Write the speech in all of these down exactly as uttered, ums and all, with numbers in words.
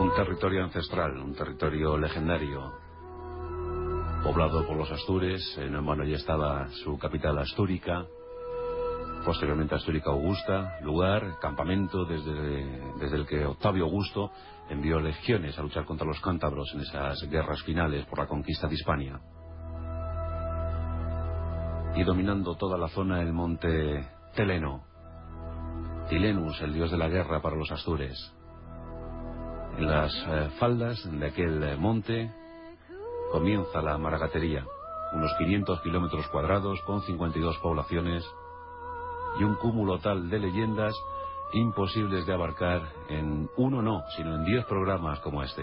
Un territorio ancestral, un territorio legendario, poblado por los astures. En bueno, ya estaba su capital Astúrica, posteriormente Astúrica Augusta, lugar, campamento desde, desde el que Octavio Augusto envió legiones a luchar contra los cántabros en esas guerras finales por la conquista de Hispania. Y dominando toda la zona el monte Teleno, Tilenus, el dios de la guerra para los astures. En las eh, faldas de aquel monte comienza la maragatería, unos quinientos kilómetros cuadrados con cincuenta y dos poblaciones y un cúmulo tal de leyendas imposibles de abarcar en uno no, sino en diez programas como este.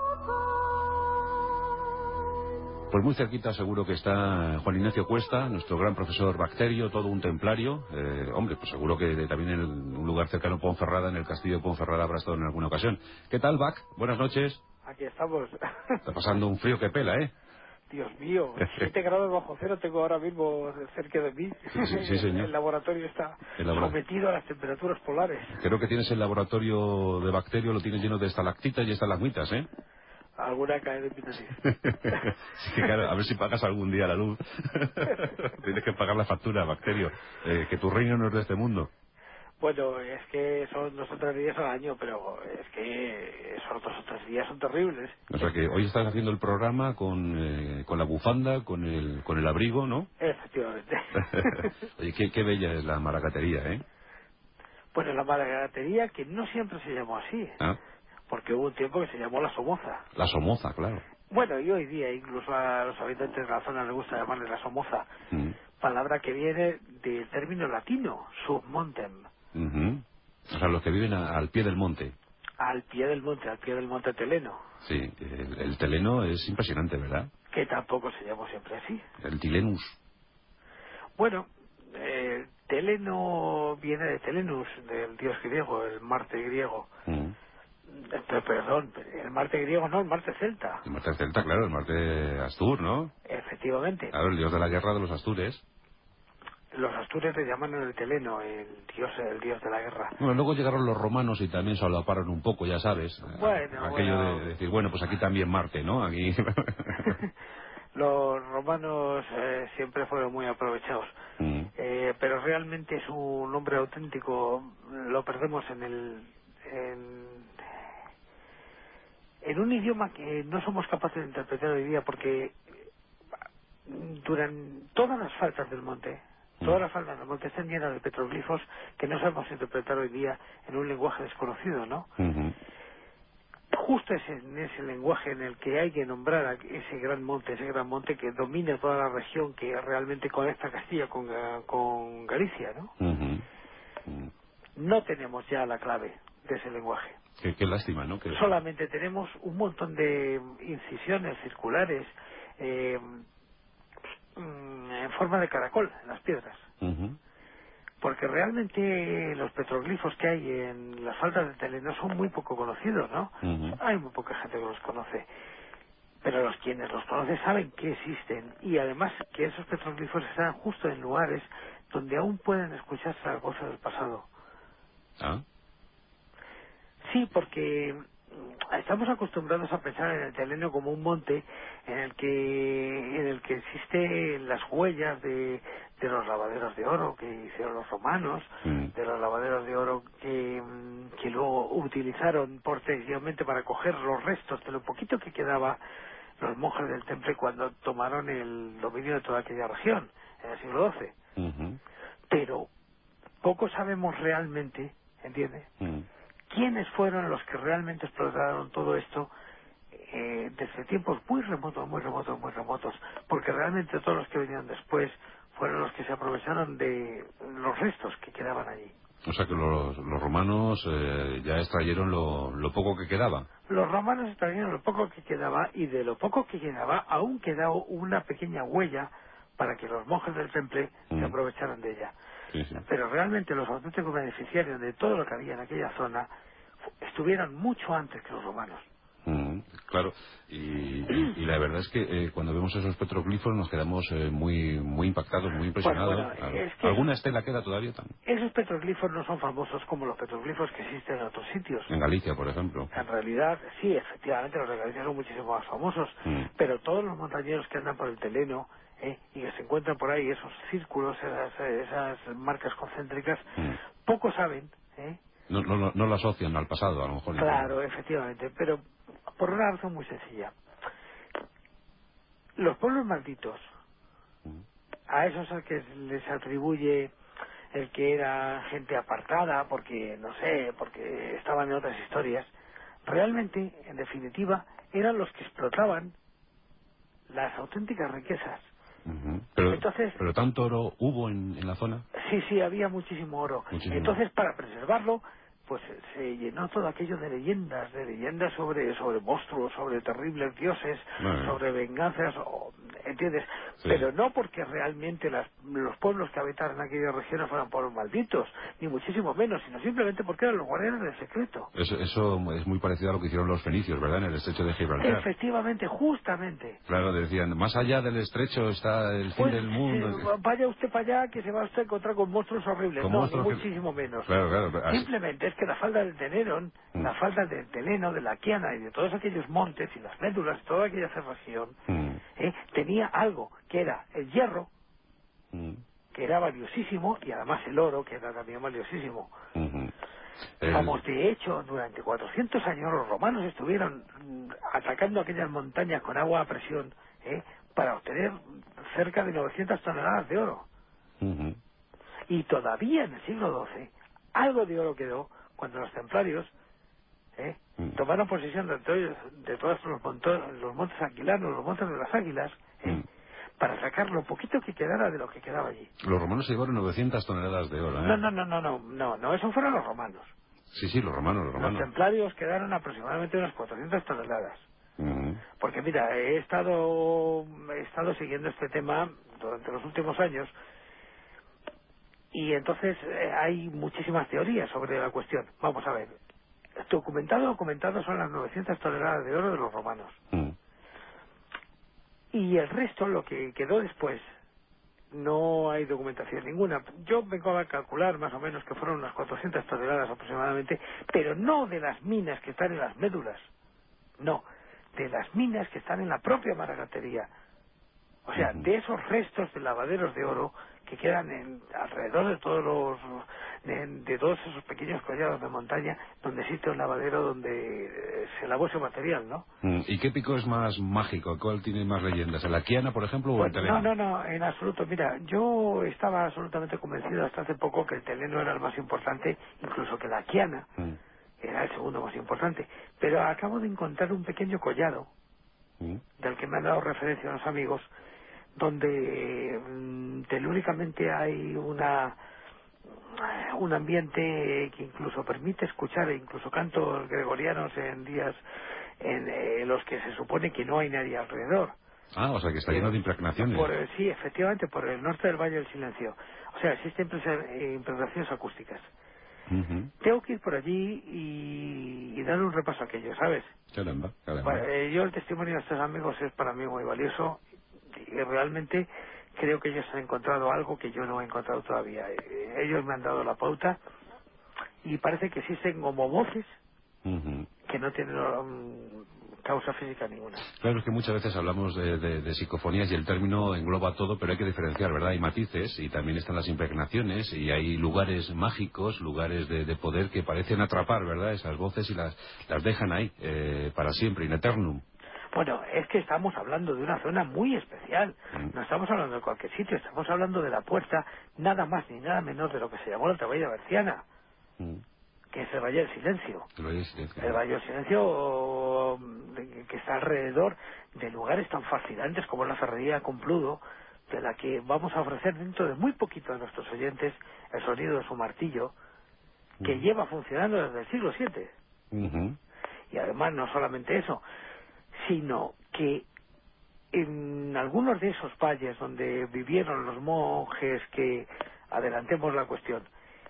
Pues muy cerquita seguro que está Juan Ignacio Cuesta, nuestro gran profesor Bacterio, todo un templario. Eh, hombre, pues seguro que de, también en el, un lugar cercano a Ponferrada, en el castillo de Ponferrada, habrá estado en alguna ocasión. ¿Qué tal, Bac? Buenas noches. Aquí estamos. Está pasando un frío que pela, ¿eh? Dios mío, siete grados bajo cero tengo ahora mismo cerca de mí. Sí, sí, sí, señor. El laboratorio está el labora... sometido a las temperaturas polares. Creo que tienes el laboratorio de Bacterio, lo tienes lleno de estalactitas y estalagmitas, ¿eh? Alguna cae de mi nariz. Sí, claro, a ver si pagas algún día la luz. Tienes que pagar la factura, Bacterio. Eh, que tu reino no es de este mundo. Bueno, es que son dos o tres días al año, pero es que esos dos o tres días son terribles. O sea que hoy estás haciendo el programa con, eh, con la bufanda, con el, con el abrigo, ¿no? Efectivamente. Oye, qué, qué bella es la maragatería, ¿eh? Bueno, la maragatería, que no siempre se llamó así, ¿Ah? porque hubo un tiempo que se llamó la Somoza. La Somoza, claro. Bueno, y hoy día incluso a los habitantes de la zona les gusta llamarle la Somoza, Mm. palabra que viene del término latino, submontem, Uh-huh. O sea, los que viven a, al pie del monte. al pie del monte, al pie del monte Teleno, Sí, el, el teleno es impresionante, ¿verdad? que tampoco se llamó siempre así. El Tilenus. Bueno, eh, Teleno viene de Telenus, del dios griego, el Marte griego. Mm. Eh, Perdón, el Marte griego no, el Marte celta. El Marte celta, claro, el Marte Astur, ¿no? Efectivamente. Claro, el dios de la guerra de los Astures. Los astures le llaman el Teleno, el dios, el dios de la guerra. Bueno, luego llegaron los romanos y también se solaparon un poco, ya sabes. Bueno, Aquello bueno. de decir, bueno, pues aquí también Marte, ¿no? Aquí... Los romanos eh, siempre fueron muy aprovechados, Mm. eh, pero realmente su nombre auténtico lo perdemos en el en, en un idioma que no somos capaces de interpretar hoy día, porque durante todas las faldas del monte, todas las faldas del monte están llenas de petroglifos que no sabemos interpretar hoy día en un lenguaje desconocido, ¿no? Uh-huh. Justo es en ese lenguaje en el que hay que nombrar a ese gran monte, ese gran monte que domina toda la región, que realmente conecta Castilla con, con Galicia, ¿no? Uh-huh. Uh-huh. No tenemos ya la clave de ese lenguaje. Qué, qué lástima, ¿no? Que... Solamente tenemos un montón de incisiones circulares eh, en forma de caracol en las piedras. Uh-huh. Porque realmente los petroglifos que hay en las faldas de Teleno son muy poco conocidos, ¿no? Uh-huh. Hay muy poca gente que los conoce. Pero los quienes los conocen saben que existen, y además que esos petroglifos están justo en lugares donde aún pueden escucharse las voces del pasado. ¿Ah? Sí, porque estamos acostumbrados a pensar en el Teleno como un monte en el que en el que existen las huellas de, de los lavaderos de oro que hicieron los romanos, Mm. de los lavaderos de oro que, que luego utilizaron posteriormente para coger los restos de lo poquito que quedaba los monjes del Temple cuando tomaron el dominio de toda aquella región en el siglo doce. Uh-huh. Pero poco sabemos realmente, ¿entiendes?, Mm. quiénes fueron los que realmente explotaron todo esto eh, desde tiempos muy remotos, muy remotos, muy remotos, porque realmente todos los que vinieron después fueron los que se aprovecharon de los restos que quedaban allí. O sea que los, los romanos eh, ya extrayeron lo, lo poco que quedaba. Los romanos extrajeron lo poco que quedaba, y de lo poco que quedaba aún quedaba una pequeña huella para que los monjes del Temple se Mm. aprovecharan de ella. Sí, sí. Pero realmente los auténticos beneficiarios de todo lo que había en aquella zona fu- estuvieron mucho antes que los romanos. Mm. Claro, y, y, y la verdad es que eh, cuando vemos esos petroglifos nos quedamos eh, muy muy impactados, muy Bueno, impresionados. bueno, Al- es que ¿Alguna esos, estela queda todavía también? esos petroglifos no son famosos como los petroglifos que existen en otros sitios. En Galicia, por ejemplo. En realidad, sí, efectivamente, los de Galicia son muchísimo más famosos, Mm. pero todos los montañeros que andan por el Teleno ¿eh? y que se encuentran por ahí esos círculos, esas, esas marcas concéntricas, Mm. poco saben, ¿eh? No, no, no, no lo asocian al pasado, a lo mejor. Claro, efectivamente, pero por una razón muy sencilla. Los pueblos malditos, Mm. a esos a que les atribuye el que era gente apartada, porque, no sé, porque estaban en otras historias, realmente, en definitiva, eran los que explotaban las auténticas riquezas. Ujú. Pero, Entonces, pero tanto oro hubo en, en la zona. sí, sí, había muchísimo oro. Muchísimo. Entonces, para preservarlo, pues eh, se llenó todo aquello de leyendas, de leyendas sobre, sobre monstruos, sobre terribles dioses, Vale. sobre venganzas, o- ¿entiendes? Sí. Pero no porque realmente las- los pueblos que habitaban aquellas regiones fueran pueblos malditos, ni muchísimo menos, sino simplemente porque eran los guardianes del secreto. Eso, eso es muy parecido a lo que hicieron los fenicios, ¿verdad? En el estrecho de Gibraltar. Efectivamente, justamente. Claro, decían, más allá del estrecho está el fin Pues del mundo. eh, vaya usted para allá que se va usted a encontrar con monstruos horribles. Con No, ni monstruos que... muchísimo menos. Claro, claro. Así... Simplemente es que la falda del Tenerón, Mm. la falda del Teleno, de la Quiana y de todos aquellos montes y las médulas, toda aquella región, Mm. eh, tenía algo que era el hierro, Mm. que era valiosísimo, y además el oro, que era también valiosísimo. Ujú. El- Vamos, de hecho, durante cuatrocientos años los romanos estuvieron mm, atacando aquellas montañas con agua a presión ¿eh? para obtener cerca de novecientas toneladas de oro. Ujú. Y todavía en el siglo doce algo de oro quedó cuando los templarios ¿eh? Mm. tomaron posesión de, to- de todos los, monto- los montes aquilanos, los montes de las águilas, ¿eh? Mm. para sacar lo poquito que quedara de lo que quedaba allí. Los romanos se llevaron novecientas toneladas de oro, No, ¿eh? no, no, no, no, no, no, eso fueron los romanos. Sí, sí, los romanos, los Los romanos. templarios quedaron aproximadamente unas cuatrocientas toneladas. Ujú. Porque mira, he estado, he estado siguiendo este tema durante los últimos años y entonces eh, hay muchísimas teorías sobre la cuestión. Vamos a ver. Documentado, documentado son las novecientas toneladas de oro de los romanos. Mm. Y el resto, lo que quedó después, no hay documentación ninguna. Yo vengo a calcular más o menos que fueron unas cuatrocientas toneladas aproximadamente, pero no de las minas que están en las médulas. No, de las minas que están en la propia maragatería. O sea, Ujú. de esos restos de lavaderos de oro que quedan en, alrededor de todos los de, de todos esos pequeños collados de montaña donde existe un lavadero donde eh, se lavó ese material, ¿no? Mm. ¿Y qué pico es más mágico? ¿Cuál tiene más leyendas? ¿El Aquiana, por ejemplo, o el Pues no, Teleno? no, no, en absoluto. Mira, yo estaba absolutamente convencido hasta hace poco que el Teleno era el más importante, incluso que la Aquiana Mm. era el segundo más importante. Pero acabo de encontrar un pequeño collado Mm. del que me han dado referencia unos amigos, donde mm, telúricamente hay una un ambiente que incluso permite escuchar incluso cantos gregorianos en días en eh, los que se supone que no hay nadie alrededor. Ah, o sea que está lleno Eh, de impregnaciones. por el- sí, efectivamente, por el norte del Valle del Silencio. O sea, existen impre- eh, impregnaciones acústicas. Ujú. Tengo que ir por allí y, y darle un repaso a aquello, ¿sabes? Caramba, caramba. Bueno, eh, yo el testimonio de estos amigos es para mí muy valioso y realmente creo que ellos han encontrado algo que yo no he encontrado todavía. Eh, ellos me han dado la pauta y parece que existen como voces Ujú. que no tienen um, causa física ninguna. Claro, es que muchas veces hablamos de, de- de psicofonías y el término engloba todo, pero hay que diferenciar, ¿verdad? Hay matices y también están las impregnaciones y hay lugares mágicos, lugares de, de poder que parecen atrapar, ¿verdad? Esas voces y las, las dejan ahí eh, para siempre, in eternum. Bueno, es que estamos hablando de una zona muy especial. Mm. No estamos hablando de cualquier sitio, estamos hablando de la puerta, nada más ni nada menos de lo que se llamó la Alta Berciana, Mm. que es el Valle del Silencio. Lo es, silencio. El Valle del Silencio, mm, que está alrededor de lugares tan fascinantes como la Ferrería Compludo, de la que vamos a ofrecer dentro de muy poquito a nuestros oyentes el sonido de su martillo, que Mm. lleva funcionando desde el siglo siete. Ujú. Y además no solamente eso, sino que en algunos de esos valles donde vivieron los monjes que, adelantemos la cuestión,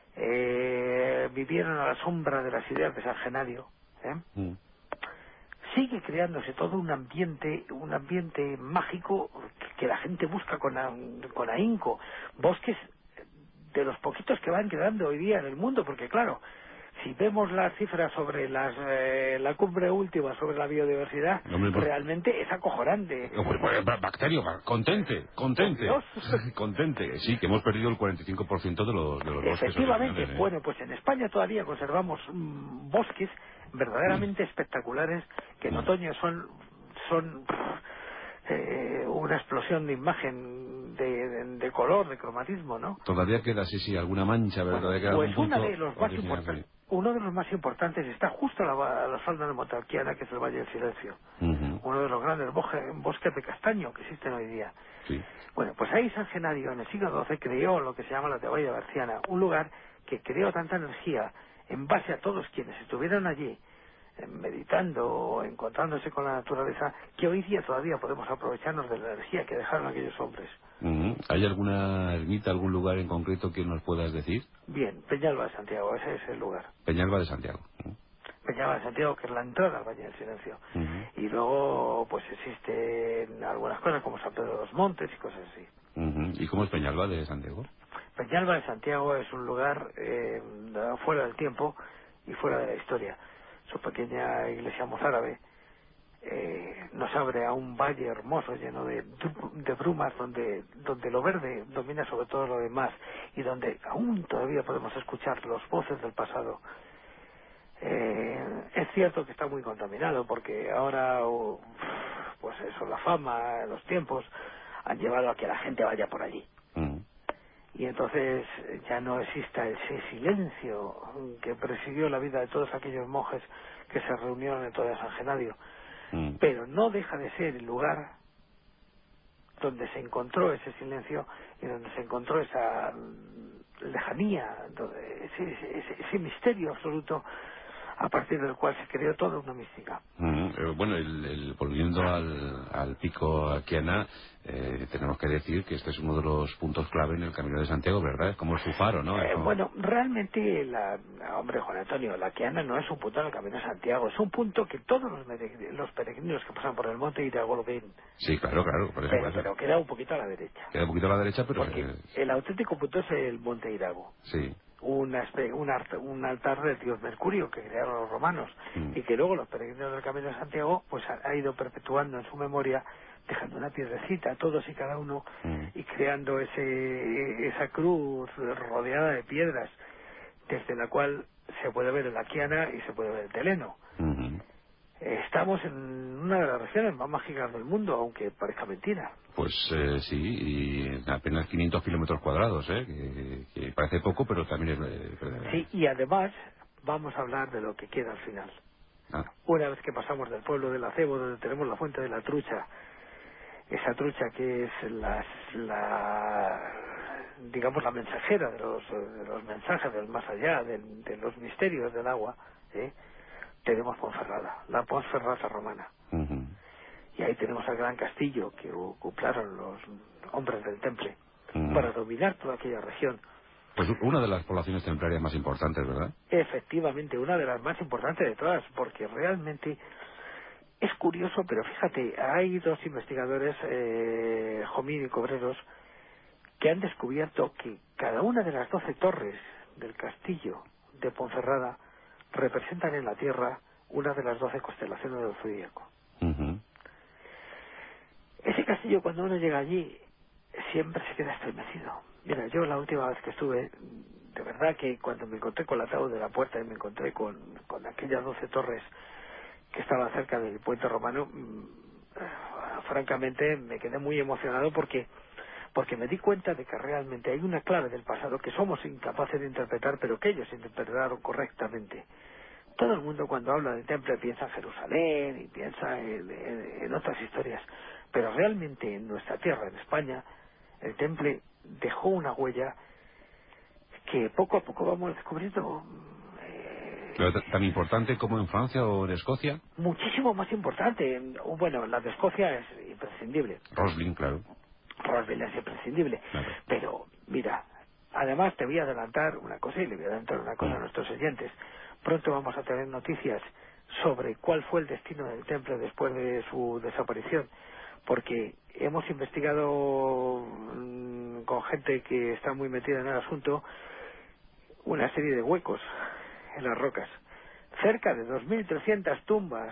eh, vivieron a la sombra de las ideas de San Genadio, ¿eh? Mm. sigue creándose todo un ambiente, un ambiente mágico que, que la gente busca con, a, con ahínco. Bosques de los poquitos que van quedando hoy día en el mundo, porque claro, si vemos las cifras sobre las, eh, la cumbre última sobre la biodiversidad, Hombre, pues, realmente es acojonante. Pues, pues, Bacterio, contente, contente, contente. Sí, que hemos perdido el cuarenta y cinco por ciento de los, de los bosques Efectivamente, originales, ¿eh? bueno, pues en España todavía conservamos mmm, bosques verdaderamente espectaculares que en Mm. otoño son son eh, una explosión de imagen, de, de, de color, de cromatismo, ¿no? Todavía queda, sí, sí, alguna mancha, pero Bueno, todavía queda pues algún una punto de los más original, importantes, sí. uno de los más importantes está justo a la, a la falda de Montalquiana, que es el Valle del Silencio, Ujú, uno de los grandes bosques, bosques de castaño que existen hoy día. sí. Bueno, pues ahí San Genadio en el siglo doce creó lo que se llama la Tebaida Berciana, un lugar que creó tanta energía en base a todos quienes estuvieron allí eh, meditando o encontrándose con la naturaleza, que hoy día todavía podemos aprovecharnos de la energía que dejaron aquellos hombres. Ujú. ¿Hay alguna ermita, algún lugar en concreto que nos puedas decir? Bien, Peñalba de Santiago, ese es el lugar. Peñalba de Santiago. Peñalba de Santiago, que es la entrada al Valle del Silencio. Ujú, Y luego, pues existen algunas cosas como San Pedro de los Montes y cosas así. ujú. ¿Y cómo es Peñalba de Santiago? Peñalba de Santiago es un lugar eh, fuera del tiempo y fuera de la historia. Su pequeña iglesia mozárabe eh, nos abre a un valle hermoso lleno de, de brumas donde, donde lo verde domina sobre todo lo demás y donde aún todavía podemos escuchar las voces del pasado. Eh, es cierto que está muy contaminado porque ahora, oh, pues eso, la fama, los tiempos han llevado a que la gente vaya por allí. Ujú, Y entonces ya no exista ese silencio que presidió la vida de todos aquellos monjes que se reunieron en todo San Genadio. ujú. Pero no deja de ser el lugar donde se encontró ese silencio y donde se encontró esa mm, lejanía, donde- ese, ese, ese misterio absoluto a partir del cual se creó toda una mística. Ujú. Eh, bueno, el, el- volviendo al, al pico Aquiana, eh, tenemos que decir que este es uno de los puntos clave en el Camino de Santiago, ¿verdad? Es como su faro, ¿no? Es Eh, como... bueno, realmente, la, hombre, Juan Antonio, la Quiana no es un punto en el Camino de Santiago, es un punto que todos los, mere- los peregrinos que pasan por el monte Irago lo ven, Sí, claro, claro, por eso, por pero, eso. pero queda un poquito a la derecha, Queda un poquito a la derecha, pero... porque eh, el auténtico punto es el monte Irago, sí. una espe- un, art- un altar del dios Mercurio que crearon los romanos Mm. y que luego los peregrinos del Camino de Santiago pues ha, ha ido perpetuando en su memoria, dejando una piedrecita todos y cada uno Mm. y creando ese esa cruz rodeada de piedras desde la cual se puede ver el Aquiana y se puede ver el Teleno. Ujú. Estamos en una de las regiones más mágicas del mundo, aunque parezca mentira. Pues eh, sí, y en apenas quinientos kilómetros cuadrados, ¿eh? Que, que parece poco, pero también es... eh, Sí, y además vamos a hablar de lo que queda al final. ah, Una vez que pasamos del pueblo del Acebo, donde tenemos la fuente de la trucha, esa trucha que es la, la digamos la mensajera de los, de los mensajes del más allá, de, de los misterios del agua, ¿eh? Tenemos Ponferrada, la Ponferrada romana. ujú. Y ahí tenemos el gran castillo que ocuparon los hombres del Temple Ujú. para dominar toda aquella región. Pues una de las poblaciones templarias más importantes, ¿verdad? Efectivamente, una de las más importantes de todas, porque realmente es curioso, pero fíjate, hay dos investigadores, eh, Jomín y Cobreros, que han descubierto que cada una de las doce torres del castillo de Ponferrada representan en la Tierra una de las doce constelaciones del zodíaco. Ujú. Ese castillo, cuando uno llega allí, siempre se queda estremecido. Mira, yo la última vez que estuve, de verdad que cuando me encontré con el ataúd de la puerta y me encontré con, con aquellas doce torres que estaban cerca del puente romano, mmm, francamente me quedé muy emocionado porque porque me di cuenta de que realmente hay una clave del pasado que somos incapaces de interpretar, pero que ellos interpretaron correctamente. Todo el mundo cuando habla de Temple piensa en Jerusalén y piensa en, en, en otras historias, pero realmente en nuestra tierra, en España, el Temple dejó una huella que poco a poco vamos descubriendo, eh, Pero t- ¿Tan importante como en Francia o en Escocia? muchísimo más importante. Bueno, la de Escocia es imprescindible, Roslin, claro. Roswell es imprescindible, Claro. pero mira, además te voy a adelantar una cosa y le voy a adelantar una cosa Mm. a nuestros oyentes. Pronto vamos a tener noticias sobre cuál fue el destino del templo después de su desaparición, porque hemos investigado mmm, con gente que está muy metida en el asunto una serie de huecos en las rocas, cerca de dos mil trescientas tumbas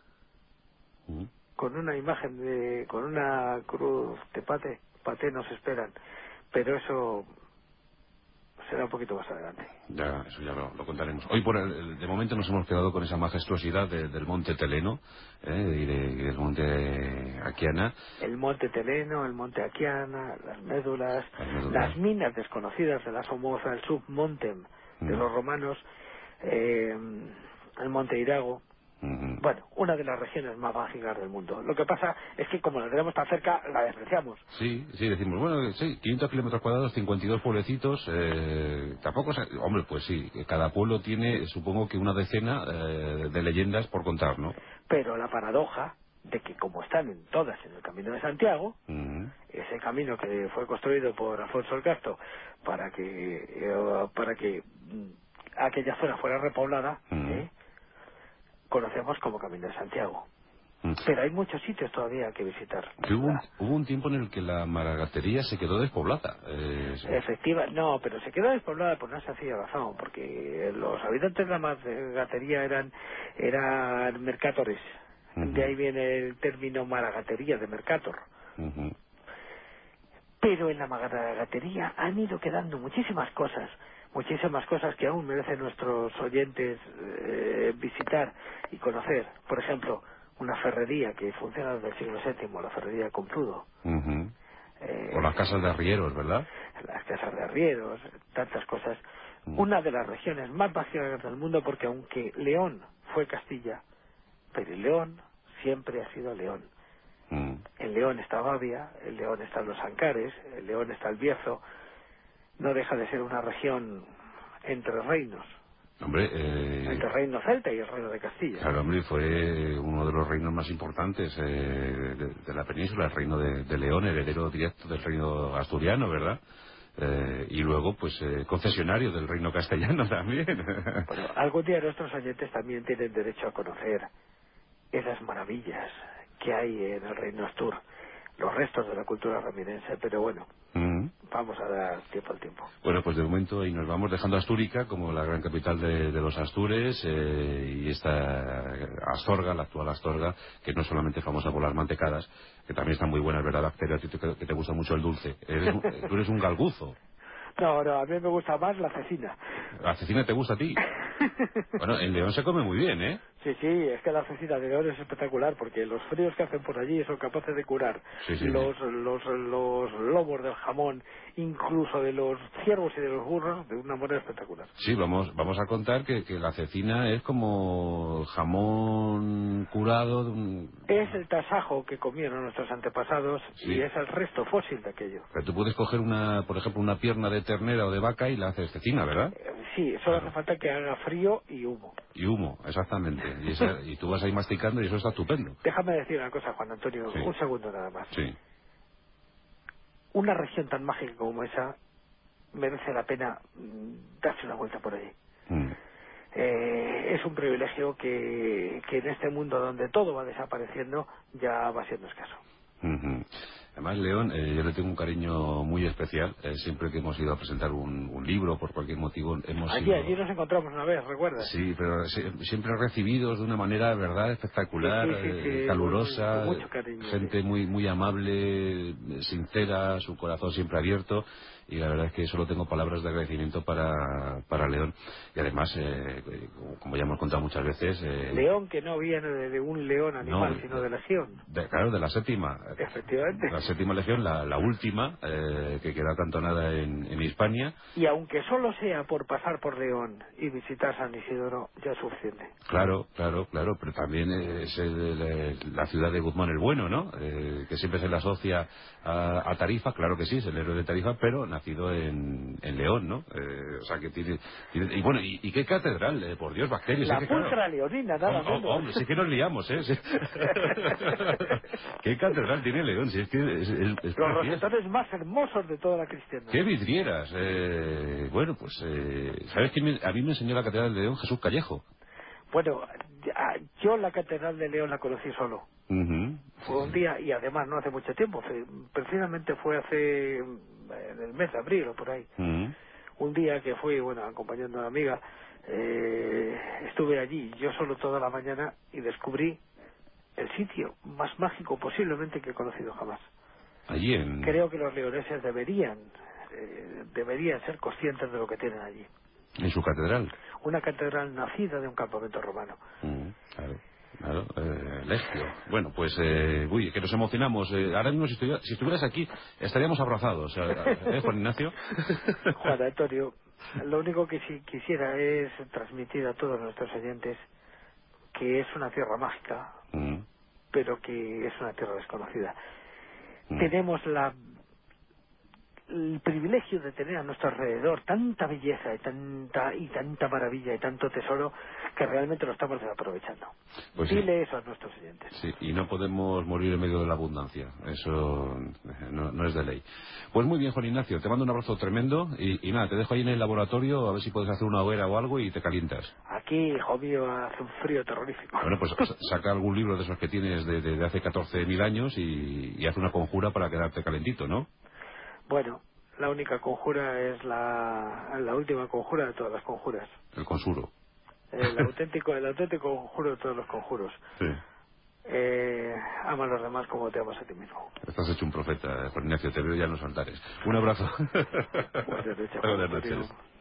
Mm. con una imagen de con una cruz de pate pate nos esperan, pero eso será un poquito más adelante. Ya, eso ya lo, lo contaremos. Hoy por el, de momento nos hemos quedado con esa majestuosidad de, del monte Teleno, ¿eh? y, de, y del monte Aquiana. El monte Teleno, el monte Aquiana, las médulas, Las médulas. las minas desconocidas de la Somoza, el submontem de Mm. los romanos, eh, el monte Irago. Mm-hmm. Bueno, una de las regiones más mágicas del mundo. Lo que pasa es que como la tenemos tan cerca, la despreciamos. Sí, sí, decimos, bueno, sí, quinientos kilómetros cuadrados, cincuenta y dos pueblecitos, eh, tampoco, se- hombre, pues sí, cada pueblo tiene, supongo que una decena eh, de leyendas por contar, ¿no? Pero la paradoja de que como están en todas en el Camino de Santiago, Mm-hmm. ese camino que fue construido por Alfonso el Casto para que eh, para que mm, aquella zona fuera repoblada, Mm-hmm. ¿eh? Conocemos como Camino de Santiago. Mm. Pero hay muchos sitios todavía que visitar. Que hubo, un, La- hubo un tiempo en el que la maragatería se quedó despoblada. Eh, sí. Efectiva, no, pero se quedó despoblada por una sencilla razón, porque los habitantes de la maragatería eran eran mercatores. Ujú. De ahí viene el término maragatería, de mercator. Ujú. Pero en la maragatería han ido quedando muchísimas cosas, muchísimas cosas que aún merecen nuestros oyentes eh, visitar y conocer. Por ejemplo, una ferrería que funciona desde el siglo séptimo, la ferrería de Compludo. Ujú. Eh, O las casas de arrieros, ¿verdad? las casas de arrieros, tantas cosas. Mm. Una de las regiones más mágicas del mundo, porque aunque León fue Castilla, pero León siempre ha sido León. Mm. En León está Babia, en León están los Ancares, en León está el Bierzo. No deja de ser una región entre reinos, Hombre, eh, entre el reino celta y el reino de Castilla. claro, hombre, fue uno de los reinos más importantes eh, de, de la península, el reino de, de León, heredero directo del reino asturiano, ¿verdad? Eh, y luego, pues, eh, concesionario del reino castellano también. Bueno, algún día nuestros oyentes también tienen derecho a conocer esas maravillas que hay en el reino astur, los restos de la cultura ramirense, pero bueno, Mm. vamos a dar tiempo al tiempo. Bueno, pues de momento y nos vamos dejando Astúrica como la gran capital de, de los Astures, eh, y esta Astorga, la actual Astorga, que no es solamente famosa por las mantecadas, que también están muy buenas, ¿verdad, Bacteria? A ti te, que te gusta mucho el dulce. Eres un- tú eres un galguzo. No, no, a mí me gusta más la cecina. ¿La cecina te gusta a ti? Bueno, en León se come muy bien, ¿eh? Sí, sí, es que la cecina de León es espectacular porque los fríos que hacen por allí son capaces de curar Sí, sí. los, los, los lomos del jamón, incluso de los ciervos y de los burros, de una manera espectacular. Sí, vamos, vamos a contar que, que la cecina es como jamón curado de un... Es el tasajo que comieron nuestros antepasados Sí. y es el resto fósil de aquello. Pero tú puedes coger una, por ejemplo, una pierna de ternera o de vaca y la haces cecina, ¿verdad? Eh, Sí, solo Claro. hace falta que haga frío y humo. Y humo, exactamente. Y, esa- y tú vas ahí masticando y eso está estupendo. Déjame decir una cosa, Juan Antonio, Sí. un segundo nada más. Sí. Una región tan mágica como esa merece la pena mm, darse una vuelta por allí. Mm. Eh, es un privilegio que, que en este mundo donde todo va desapareciendo ya va siendo escaso. Ujú. Además, León, eh, yo le tengo un cariño muy especial. Eh, siempre que hemos ido a presentar un, un libro, por cualquier motivo, hemos Allí, ido... allí nos encontramos una vez, ¿recuerdas? Sí, pero sie- siempre recibidos de una manera, verdad, espectacular, Sí, sí, sí, eh, sí, calurosa, con mucho cariño, gente sí. muy muy amable, eh, sincera, su corazón siempre abierto, y la verdad es que solo tengo palabras de agradecimiento para, para León. Y además, eh, eh, como- como ya hemos contado muchas veces... eh, León que no viene de, de un león no, animal, sino de legión. de- claro, de la séptima. Efectivamente. La séptima legión, la, la última, eh, que queda cantonada en, en Hispania. Y aunque solo sea por pasar por León y visitar San Isidoro, ya es suficiente. Claro, claro, claro, pero también es el- el- la ciudad de Guzmán el Bueno, ¿no? Eh, que siempre se le asocia a, a Tarifa, claro que sí, es el héroe de Tarifa, pero nacido en, en León, ¿no? Eh, o sea que tiene, tiene- y bueno, y, y qué catedral, eh, por Dios, Bacterias, La es que claro. pulcra leonina, nada Hom- hom- menos. Hombre, sí que nos liamos, ¿eh? Sí. ¿Qué catedral tiene León? Si es que es, es, es Los preciosa. rosetones más hermosos de toda la cristiandad. ¡Qué vidrieras! Eh, bueno, pues, eh, ¿sabes quién me- a mí me enseñó la catedral de León? Jesús Callejo. Bueno, ya, yo la Catedral de León la conocí solo. Uh-huh. Fue un día, y además no hace mucho tiempo, fue, precisamente fue hace, en el mes de abril o por ahí. Uh-huh. Un día que fui, bueno, acompañando a una amiga, eh, estuve allí yo solo toda la mañana y descubrí el sitio más mágico posiblemente que he conocido jamás. Allí en... Creo que los leoneses deberían, eh, deberían ser conscientes de lo que tienen allí. En su catedral. Una catedral nacida de un campamento romano. Uh-huh. Claro. Claro, eh, Legio. Bueno, pues, eh, uy, que nos emocionamos. Eh, ahora mismo, si, estuviera, si estuvieras aquí, estaríamos abrazados. ¿Eh, Juan Ignacio? Juan Antonio, lo único que sí quisiera es transmitir a todos nuestros oyentes que es una tierra mágica, Mm. pero que es una tierra desconocida. Mm. Tenemos la el privilegio de tener a nuestro alrededor tanta belleza y tanta y tanta maravilla y tanto tesoro que realmente lo estamos desaprovechando. Pues Dile sí. eso a nuestros oyentes. Sí, y no podemos morir en medio de la abundancia. Eso eh, no, no es de ley. Pues muy bien, Juan Ignacio, te mando un abrazo tremendo y, y nada, te dejo ahí en el laboratorio a ver si puedes hacer una hoguera o algo y te calientas. Aquí, hijo mío, hace un frío terrorífico. Bueno, pues sa- saca algún libro de esos que tienes de, de, de hace catorce mil años y, y haz una conjura para quedarte calentito, ¿no? Bueno, la única conjura es la, la última conjura de todas las conjuras. El consuro. El auténtico, el auténtico conjuro de todos los conjuros. Sí. Eh, ama a los demás como te amas a ti mismo. Estás hecho un profeta, Juan Ignacio, te veo ya en los altares. Un abrazo. Buenas noches, Juan Buenas Antonio. noches.